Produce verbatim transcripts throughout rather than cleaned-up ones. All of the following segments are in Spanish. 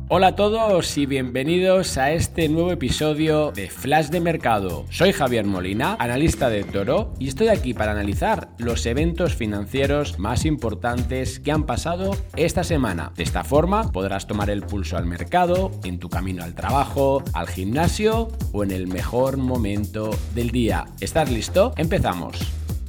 Hola a todos y bienvenidos a este nuevo episodio de Flash de Mercado. Soy Javier Molina, analista de Toro, y estoy aquí para analizar los eventos financieros más importantes que han pasado esta semana. De esta forma podrás tomar el pulso al mercado, en tu camino al trabajo, al gimnasio o en el mejor momento del día. ¿Estás listo? Empezamos.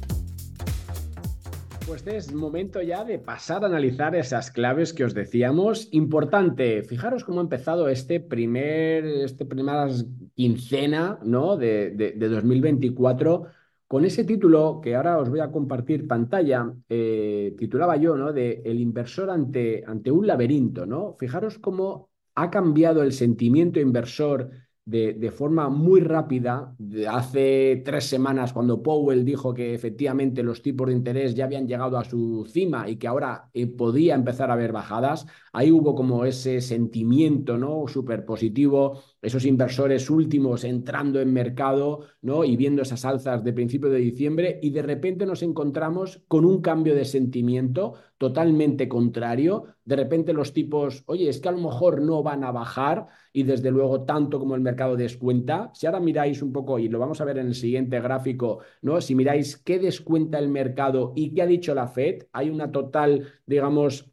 Pues es momento ya de pasar a analizar esas claves que os decíamos. Importante, fijaros cómo ha empezado este primer, este primeras quincena, ¿no? de, de, de dos mil veinticuatro, con ese título que ahora os voy a compartir pantalla. Eh, titulaba yo, ¿no? De El inversor ante, ante un laberinto, ¿no? Fijaros cómo ha cambiado el sentimiento inversor de, de forma muy rápida. De hace tres semanas, cuando Powell dijo que efectivamente los tipos de interés ya habían llegado a su cima y que ahora eh, podía empezar a haber bajadas, ahí hubo como ese sentimiento, ¿no? Súper positivo, esos inversores últimos entrando en mercado, ¿no? Y viendo esas alzas de principio de diciembre, y de repente nos encontramos con un cambio de sentimiento totalmente contrario. De repente los tipos, oye, es que a lo mejor no van a bajar, y desde luego tanto como el mercado descuenta. Si ahora miráis un poco, y lo vamos a ver en el siguiente gráfico, ¿no? Si miráis qué descuenta el mercado y qué ha dicho la Fed, hay una total, digamos,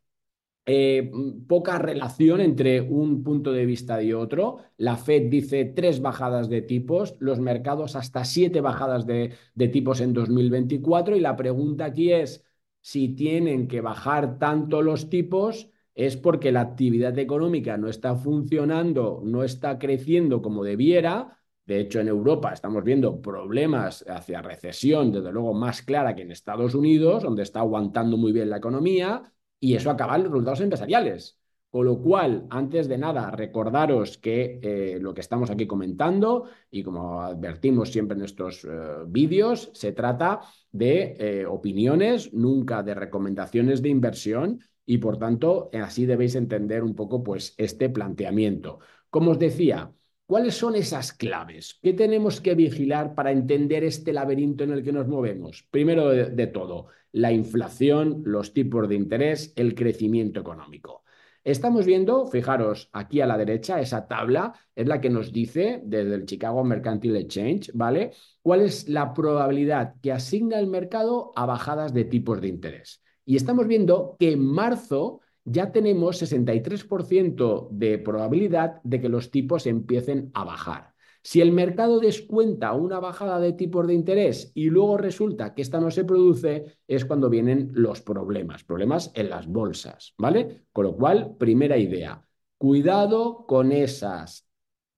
eh, poca relación entre un punto de vista y otro. La Fed dice tres bajadas de tipos, los mercados hasta siete bajadas de, de tipos en dos mil veinticuatro, y la pregunta aquí es, si tienen que bajar tanto los tipos, es porque la actividad económica no está funcionando, no está creciendo como debiera. De hecho, en Europa estamos viendo problemas hacia recesión, desde luego más clara que en Estados Unidos, donde está aguantando muy bien la economía, y eso acaba en los resultados empresariales. Con lo cual, antes de nada, recordaros que eh, lo que estamos aquí comentando, y como advertimos siempre en estos eh, vídeos, se trata de eh, opiniones, nunca de recomendaciones de inversión, y por tanto, así debéis entender un poco pues, este planteamiento. Como os decía, ¿cuáles son esas claves? ¿Qué tenemos que vigilar para entender este laberinto en el que nos movemos? Primero de, de todo, la inflación, los tipos de interés, el crecimiento económico. Estamos viendo, fijaros, aquí a la derecha, esa tabla es la que nos dice, desde el Chicago Mercantile Exchange, ¿vale? ¿Cuál es la probabilidad que asigna el mercado a bajadas de tipos de interés? Y estamos viendo que en marzo ya tenemos sesenta y tres por ciento de probabilidad de que los tipos empiecen a bajar. Si el mercado descuenta una bajada de tipos de interés y luego resulta que esta no se produce, es cuando vienen los problemas, problemas en las bolsas, ¿vale? Con lo cual, primera idea, cuidado con esas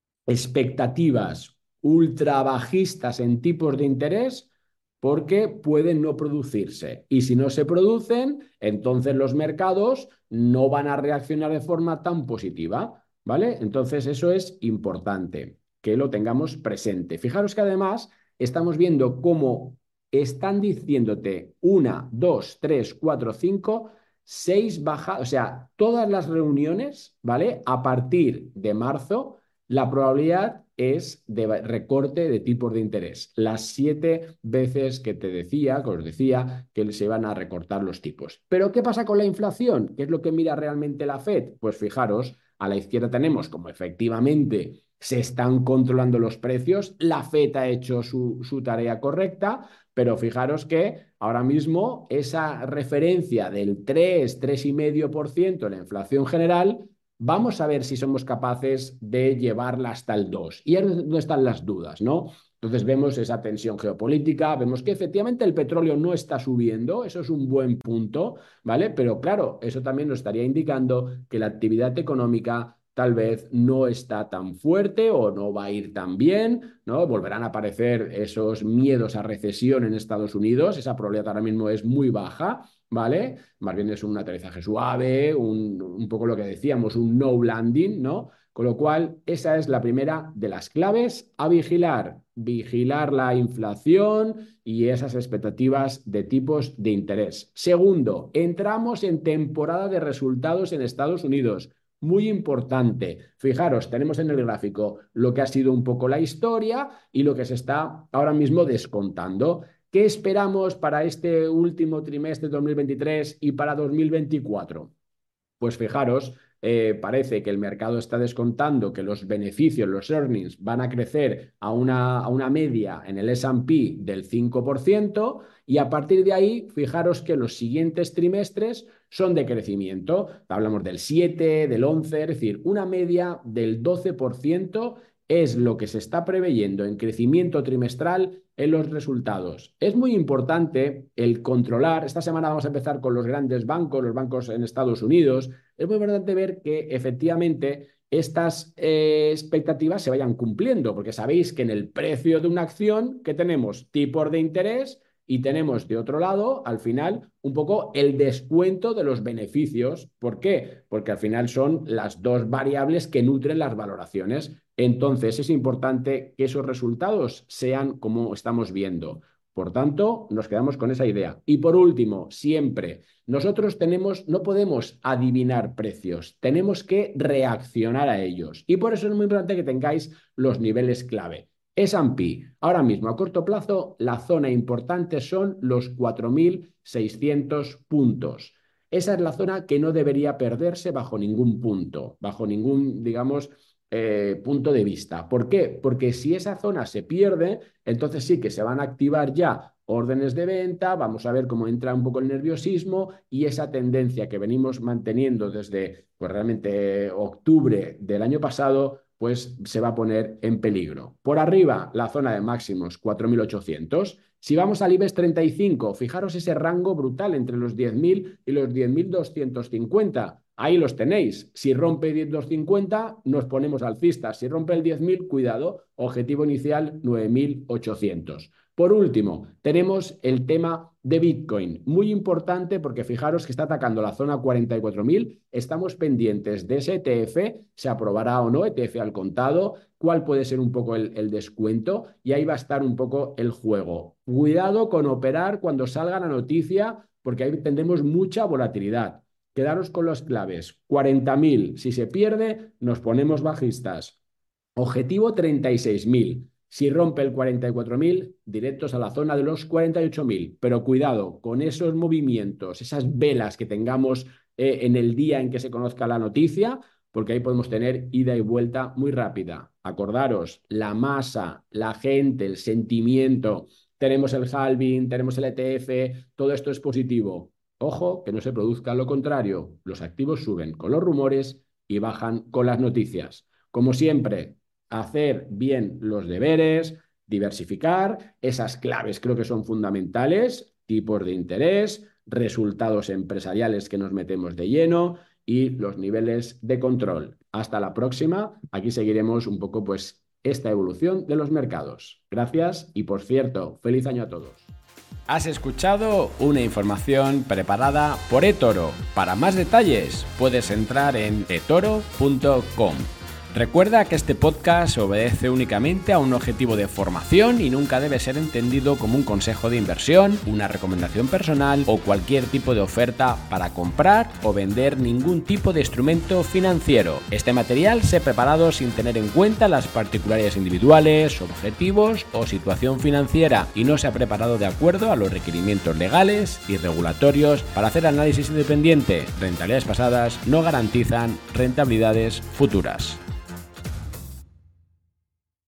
expectativas ultra bajistas en tipos de interés, porque pueden no producirse. Y si no se producen, entonces los mercados no van a reaccionar de forma tan positiva, ¿vale? Entonces eso es importante que lo tengamos presente. Fijaros que además estamos viendo cómo están diciéndote una, dos, tres, cuatro, cinco, seis bajas, o sea, todas las reuniones, ¿vale? A partir de marzo, la probabilidad es de recorte de tipos de interés. Las siete veces que te decía, que os decía, que se van a recortar los tipos. Pero ¿qué pasa con la inflación? ¿Qué es lo que mira realmente la Fed? Pues fijaros, a la izquierda tenemos como efectivamente se están controlando los precios, la Fed ha hecho su, su tarea correcta, pero fijaros que ahora mismo esa referencia del tres, tres coma cinco por ciento en la inflación general, vamos a ver si somos capaces de llevarla hasta el dos. Y ahí es donde están las dudas, ¿no? Entonces vemos esa tensión geopolítica, vemos que efectivamente el petróleo no está subiendo, eso es un buen punto, ¿vale? Pero claro, eso también nos estaría indicando que la actividad económica tal vez no está tan fuerte o no va a ir tan bien, ¿no? Volverán a aparecer esos miedos a recesión en Estados Unidos, esa probabilidad ahora mismo es muy baja, ¿vale? Más bien es un aterrizaje suave, un, un poco lo que decíamos, un no landing, ¿no? Con lo cual, esa es la primera de las claves a vigilar, vigilar la inflación y esas expectativas de tipos de interés. Segundo, entramos en temporada de resultados en Estados Unidos. Muy importante. Fijaros, tenemos en el gráfico lo que ha sido un poco la historia y lo que se está ahora mismo descontando. ¿Qué esperamos para este último trimestre de dos mil veintitrés y para dos mil veinticuatro? Pues fijaros eh, parece que el mercado está descontando que los beneficios, los earnings, van a crecer a una, a una media en el ese and pe del cinco por ciento y a partir de ahí, fijaros que los siguientes trimestres son de crecimiento. Hablamos del siete, del once, es decir, una media del doce por ciento es lo que se está preveyendo en crecimiento trimestral en los resultados. Es muy importante el controlar. Esta semana vamos a empezar con los grandes bancos, los bancos en Estados Unidos. Es muy importante ver que efectivamente estas eh, expectativas se vayan cumpliendo, porque sabéis que en el precio de una acción que tenemos tipos de interés y tenemos de otro lado, al final, un poco el descuento de los beneficios. ¿Por qué? Porque al final son las dos variables que nutren las valoraciones. Entonces, es importante que esos resultados sean como estamos viendo. Por tanto, nos quedamos con esa idea. Y por último, siempre, nosotros tenemos, no podemos adivinar precios, tenemos que reaccionar a ellos. Y por eso es muy importante que tengáis los niveles clave. ese and pe, ahora mismo a corto plazo, la zona importante son los cuatro mil seiscientos puntos. Esa es la zona que no debería perderse bajo ningún punto, bajo ningún, digamos, eh, punto de vista. ¿Por qué? Porque si esa zona se pierde, entonces sí que se van a activar ya órdenes de venta, vamos a ver cómo entra un poco el nerviosismo y esa tendencia que venimos manteniendo desde, pues realmente octubre del año pasado, pues se va a poner en peligro. Por arriba, la zona de máximos, cuatro mil ochocientos. Si vamos al IBEX treinta y cinco, fijaros ese rango brutal entre los diez mil y los diez mil doscientos cincuenta. Ahí los tenéis. Si rompe diez mil doscientos cincuenta, nos ponemos alcistas. Si rompe el diez mil, cuidado. Objetivo inicial, nueve mil ochocientos. Por último, tenemos el tema de Bitcoin. Muy importante porque fijaros que está atacando la zona cuarenta y cuatro mil. Estamos pendientes de ese E T F. ¿Se aprobará o no? E T F al contado. ¿Cuál puede ser un poco el, el descuento? Y ahí va a estar un poco el juego. Cuidado con operar cuando salga la noticia porque ahí tendremos mucha volatilidad. Quedaros con las claves. cuarenta mil. Si se pierde, nos ponemos bajistas. Objetivo treinta y seis mil. Si rompe el cuarenta y cuatro mil, directos a la zona de los cuarenta y ocho mil. Pero cuidado con esos movimientos, esas velas que tengamos eh, en el día en que se conozca la noticia, porque ahí podemos tener ida y vuelta muy rápida. Acordaros, la masa, la gente, el sentimiento, tenemos el halving, tenemos el E T F, todo esto es positivo. Ojo, que no se produzca lo contrario. Los activos suben con los rumores y bajan con las noticias. Como siempre, hacer bien los deberes, diversificar, esas claves creo que son fundamentales, tipos de interés, resultados empresariales que nos metemos de lleno y los niveles de control. Hasta la próxima, aquí seguiremos un poco pues esta evolución de los mercados. Gracias y por cierto, feliz año a todos. Has escuchado una información preparada por eToro. Para más detalles puedes entrar en etoro punto com. Recuerda que este podcast obedece únicamente a un objetivo de formación y nunca debe ser entendido como un consejo de inversión, una recomendación personal o cualquier tipo de oferta para comprar o vender ningún tipo de instrumento financiero. Este material se ha preparado sin tener en cuenta las particularidades individuales, objetivos o situación financiera y no se ha preparado de acuerdo a los requerimientos legales y regulatorios para hacer análisis independiente. Rentabilidades pasadas no garantizan rentabilidades futuras.